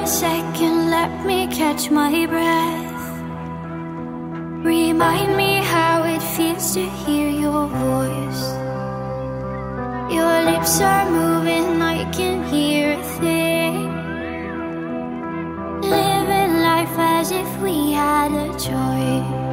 second, let me catch my breath. Remind me how it feels to hear your voice. Your lips are moving, I can hear a thing. Living life as if we had a choice.